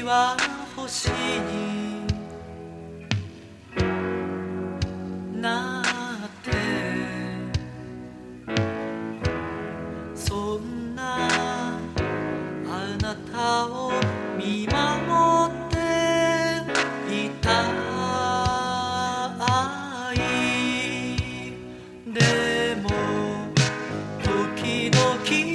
月は星になってそんなあなたを見守っていたいでも時々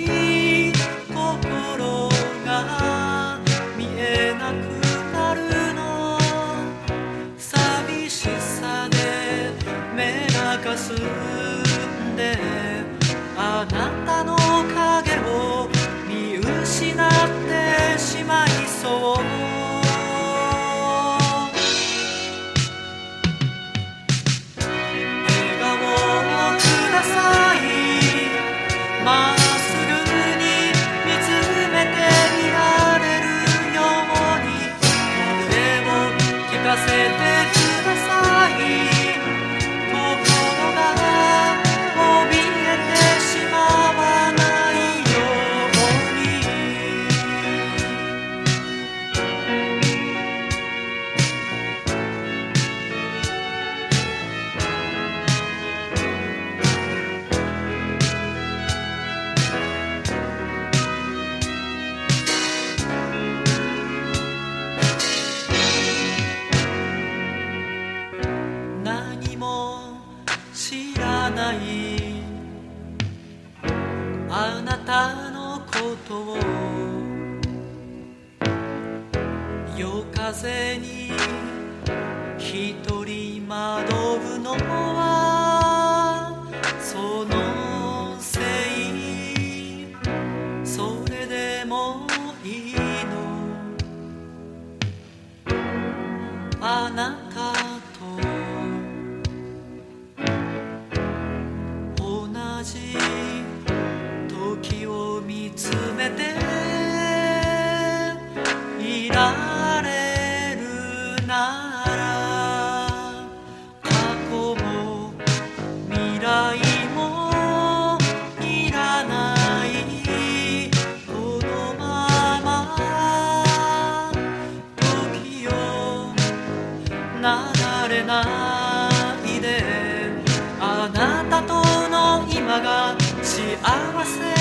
心が見えなくなるの寂しさで目中すんであなたの影を見失ってしまいそう笑顔をくださいまっすぐに見つめていられるように声を聞かせてください心が怯えてしまわないように何も知らないあなたのことを夜風に一人惑うのはそのせいそれでもいいのあなたと同じ時を見つめていられるなら過去も未来もいらないこのまま時を流れないであなたとの今が幸せ